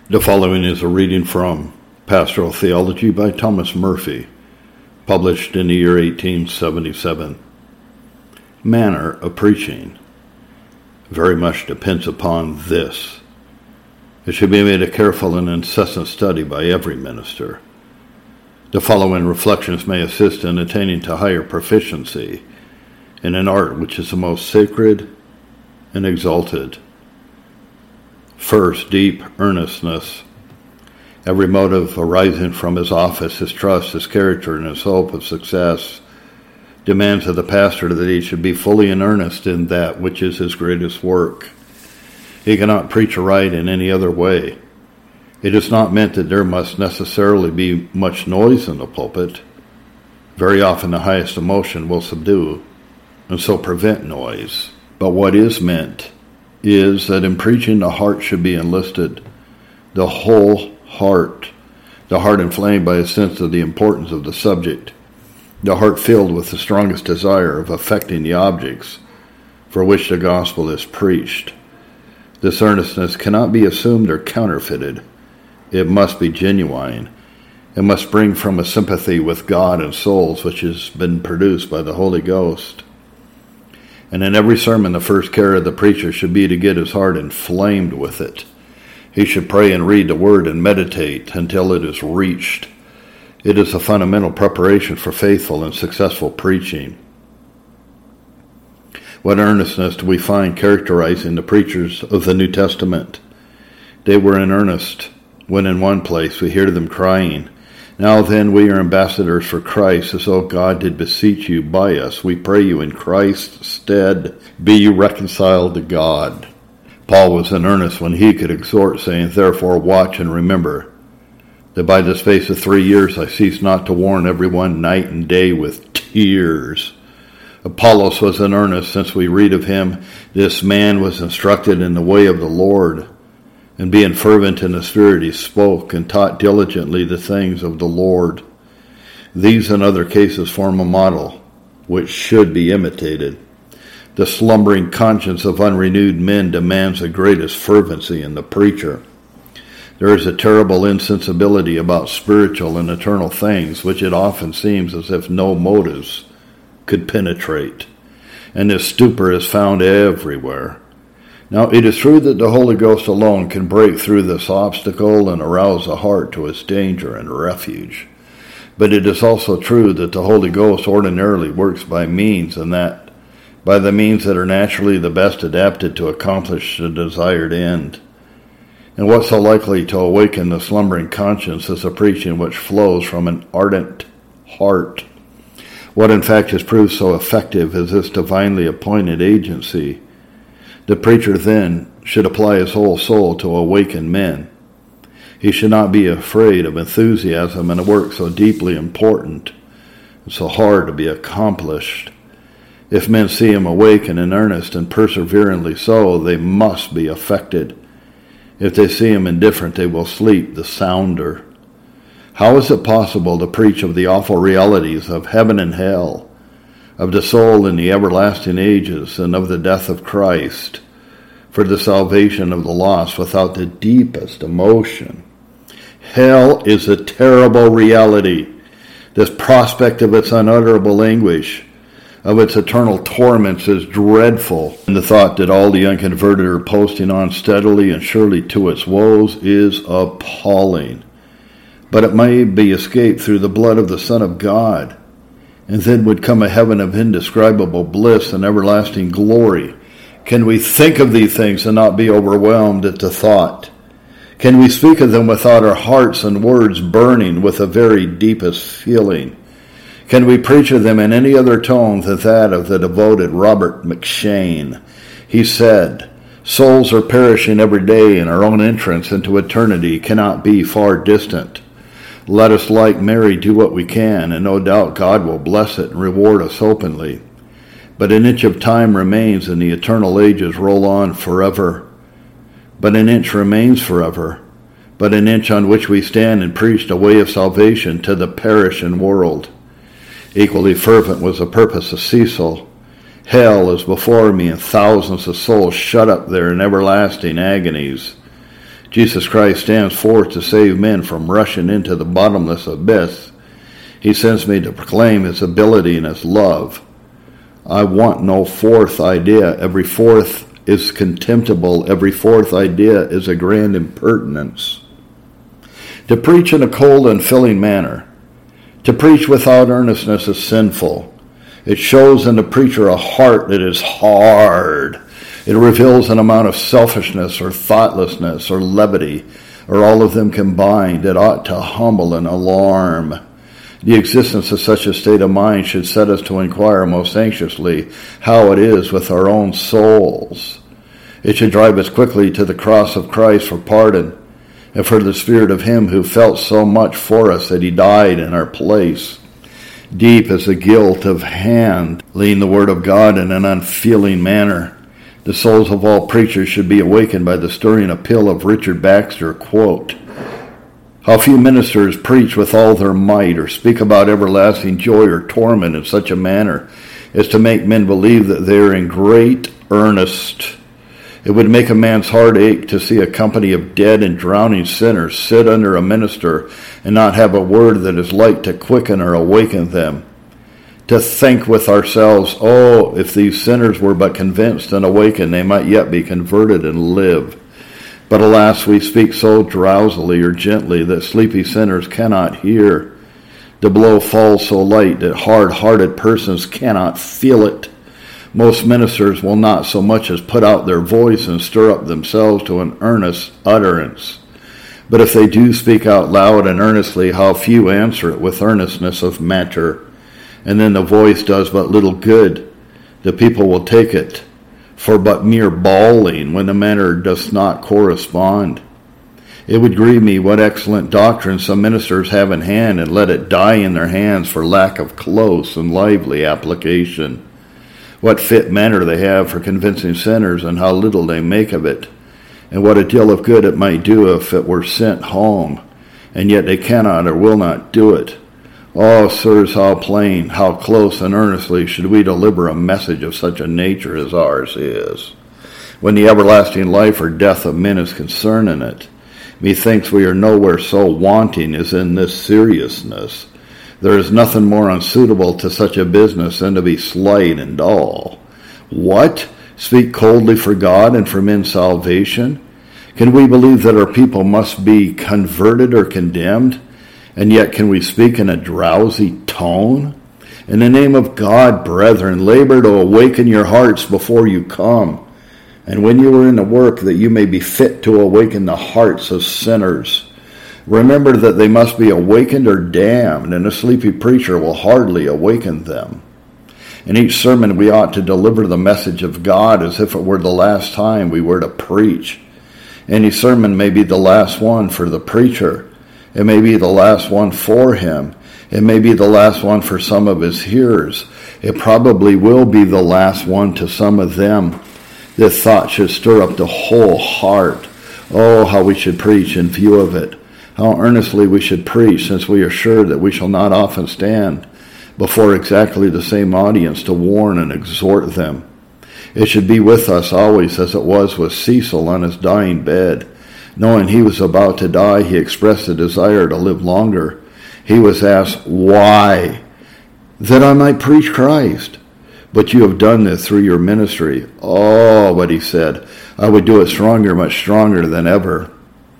The following is a reading from Pastoral Theology by Thomas Murphy, published in the year 1877. Manner of preaching very much depends upon this. It should be made a careful and incessant study by every minister. The following reflections may assist in attaining to higher proficiency in an art which is the most sacred and exalted. First, deep earnestness. Every motive arising from his office, his trust, his character, and his hope of success demands of the pastor that he should be fully in earnest in that which is his greatest work. He cannot preach aright in any other way. It is not meant that there must necessarily be much noise in the pulpit. Very often the highest emotion will subdue and so prevent noise. But what is meant is that in preaching the heart should be enlisted, the whole heart, the heart inflamed by a sense of the importance of the subject, the heart filled with the strongest desire of affecting the objects for which the gospel is preached. This earnestness cannot be assumed or counterfeited. It must be genuine. It must spring from a sympathy with God and souls which has been produced by the Holy Ghost. And in every sermon, the first care of the preacher should be to get his heart inflamed with it. He should pray and read the Word and meditate until it is reached. It is a fundamental preparation for faithful and successful preaching. What earnestness do we find characterizing the preachers of the New Testament? They were in earnest when in one place we hear them crying, "Now then we are ambassadors for Christ, as though God did beseech you by us. We pray you in Christ's stead, be you reconciled to God." Paul was in earnest when he could exhort, saying, "Therefore watch and remember that by the space of 3 years I cease not to warn everyone night and day with tears." Apollos was in earnest, since we read of him, "This man was instructed in the way of the Lord, and being fervent in the Spirit he spoke and taught diligently the things of the Lord." These and other cases form a model which should be imitated. The slumbering conscience of unrenewed men demands the greatest fervency in the preacher. There is a terrible insensibility about spiritual and eternal things, which it often seems as if no motives could penetrate. And this stupor is found everywhere. Now, it is true that the Holy Ghost alone can break through this obstacle and arouse the heart to its danger and refuge. But it is also true that the Holy Ghost ordinarily works by the means that are naturally the best adapted to accomplish the desired end. And what so likely to awaken the slumbering conscience is a preaching which flows from an ardent heart. What in fact has proved so effective is this divinely appointed agency. The preacher then should apply his whole soul to awaken men. He should not be afraid of enthusiasm in a work so deeply important and so hard to be accomplished. If men see him awake and in earnest and perseveringly so, they must be affected. If they see him indifferent, they will sleep the sounder. How is it possible to preach of the awful realities of heaven and hell, of the soul in the everlasting ages, and of the death of Christ for the salvation of the lost without the deepest emotion? Hell is a terrible reality. This prospect of its unutterable anguish, of its eternal torments, is dreadful. And the thought that all the unconverted are posting on steadily and surely to its woes is appalling. But it may be escaped through the blood of the Son of God. And then would come a heaven of indescribable bliss and everlasting glory. Can we think of these things and not be overwhelmed at the thought? Can we speak of them without our hearts and words burning with the very deepest feeling? Can we preach of them in any other tone than that of the devoted Robert McCheyne? He said, "Souls are perishing every day, and our own entrance into eternity cannot be far distant. Let us, like Mary, do what we can, and no doubt God will bless it and reward us openly. But an inch of time remains, and the eternal ages roll on forever. But an inch remains forever, but an inch on which we stand and preach the way of salvation to the perishing world." Equally fervent was the purpose of Cecil. "Hell is before me, and thousands of souls shut up there in everlasting agonies. Jesus Christ stands forth to save men from rushing into the bottomless abyss. He sends me to proclaim his ability and his love. I want no fourth idea. Every fourth is contemptible. Every fourth idea is a grand impertinence. To preach in a cold and filling manner, to preach without earnestness is sinful. It shows in the preacher a heart that is hard. It reveals an amount of selfishness or thoughtlessness or levity, or all of them combined, that ought to humble and alarm. The existence of such a state of mind should set us to inquire most anxiously how it is with our own souls. It should drive us quickly to the cross of Christ for pardon, and for the spirit of him who felt so much for us that he died in our place. Deep is the guilt of handling the word of God in an unfeeling manner. The souls of all preachers should be awakened by the stirring appeal of Richard Baxter, quote, "How few ministers preach with all their might or speak about everlasting joy or torment in such a manner as to make men believe that they are in great earnest. It would make a man's heart ache to see a company of dead and drowning sinners sit under a minister and not have a word that is like to quicken or awaken them. To think with ourselves, oh, if these sinners were but convinced and awakened, they might yet be converted and live. But alas, we speak so drowsily or gently that sleepy sinners cannot hear. The blow falls so light that hard-hearted persons cannot feel it. Most ministers will not so much as put out their voice and stir up themselves to an earnest utterance. But if they do speak out loud and earnestly, how few answer it with earnestness of matter. And then the voice does but little good. The people will take it for but mere bawling when the matter does not correspond. It would grieve me what excellent doctrine some ministers have in hand and let it die in their hands for lack of close and lively application. What fit manner they have for convincing sinners, and how little they make of it, and what a deal of good it might do if it were sent home, and yet they cannot or will not do it. Oh, sirs, how plain, how close and earnestly should we deliver a message of such a nature as ours is, when the everlasting life or death of men is concerned in it. Methinks we are nowhere so wanting as in this seriousness. There is nothing more unsuitable to such a business than to be slight and dull. What? Speak coldly for God and for men's salvation? Can we believe that our people must be converted or condemned? And yet can we speak in a drowsy tone? In the name of God, brethren, labor to awaken your hearts before you come. And when you are in the work, that you may be fit to awaken the hearts of sinners. Remember that they must be awakened or damned, and a sleepy preacher will hardly awaken them. In each sermon we ought to deliver the message of God as if it were the last time we were to preach. Any sermon may be the last one for the preacher. It may be the last one for him. It may be the last one for some of his hearers. It probably will be the last one to some of them. This thought should stir up the whole heart. Oh, how we should preach in view of it. How earnestly we should preach, since we are sure that we shall not often stand before exactly the same audience to warn and exhort them. It should be with us always as it was with Cecil on his dying bed. Knowing he was about to die, he expressed a desire to live longer. He was asked, "Why?" "That I might preach Christ." "But you have done this through your ministry." "Oh," but he said, "I would do it stronger, much stronger than ever."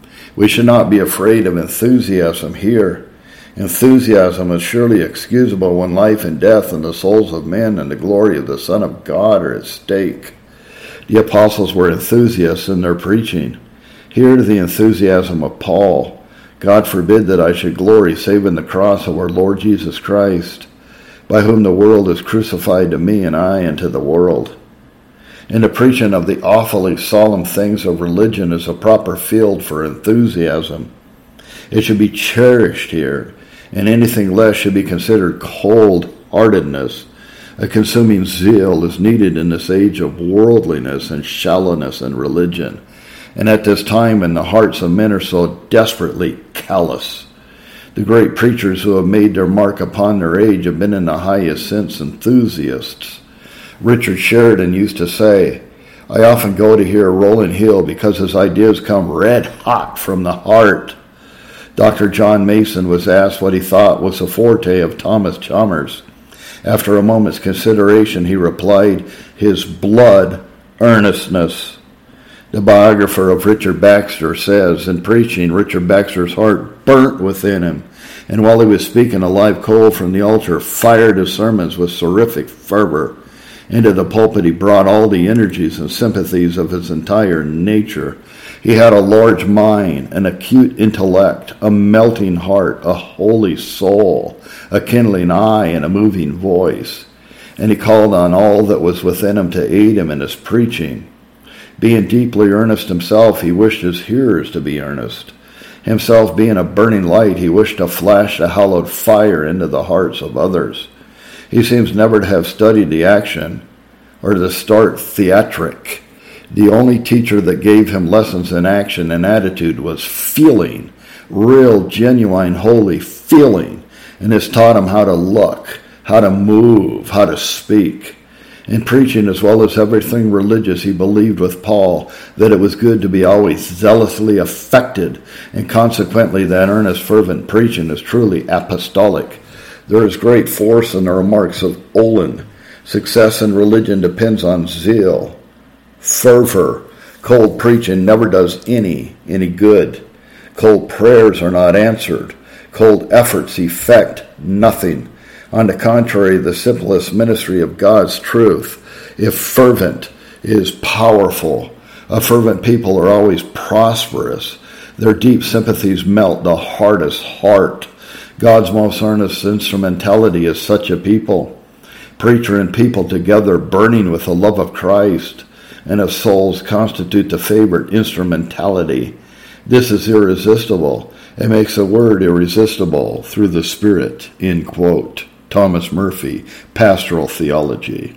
We should not be afraid of enthusiasm here. Enthusiasm is surely excusable when life and death and the souls of men and the glory of the Son of God are at stake. The apostles were enthusiasts in their preaching. Here the enthusiasm of Paul. "God forbid that I should glory save in the cross of our Lord Jesus Christ, by whom the world is crucified to me and I unto the world." And the preaching of the awfully solemn things of religion is a proper field for enthusiasm. It should be cherished here, and anything less should be considered cold-heartedness. A consuming zeal is needed in this age of worldliness and shallowness in religion, and at this time when the hearts of men are so desperately callous. The great preachers who have made their mark upon their age have been in the highest sense enthusiasts. Richard Sheridan used to say, I often go to hear Roland Hill because his ideas come red hot from the heart. Dr. John Mason was asked what he thought was the forte of Thomas Chalmers. After a moment's consideration, he replied, his blood earnestness. The biographer of Richard Baxter says, in preaching, Richard Baxter's heart burnt within him, and while he was speaking, a live coal from the altar fired his sermons with terrific fervor. Into the pulpit he brought all the energies and sympathies of his entire nature. He had a large mind, an acute intellect, a melting heart, a holy soul, a kindling eye, and a moving voice. And he called on all that was within him to aid him in his preaching. Being deeply earnest himself, he wished his hearers to be earnest. Himself being a burning light, he wished to flash a hallowed fire into the hearts of others. He seems never to have studied the action or the start theatric. The only teacher that gave him lessons in action and attitude was feeling, real, genuine, holy feeling, and has taught him how to look, how to move, how to speak. In preaching, as well as everything religious, he believed with Paul that it was good to be always zealously affected, and consequently that earnest, fervent preaching is truly apostolic. There is great force in the remarks of Olin. Success in religion depends on zeal, fervor. Cold preaching never does any good. Cold prayers are not answered. Cold efforts effect nothing. On the contrary, the simplest ministry of God's truth, if fervent, is powerful. A fervent people are always prosperous. Their deep sympathies melt the hardest heart. God's most earnest instrumentality is such a people. Preacher and people together burning with the love of Christ and of souls constitute the favorite instrumentality. This is irresistible. It makes a word irresistible through the Spirit, end quote. Thomas Murphy, Pastoral Theology.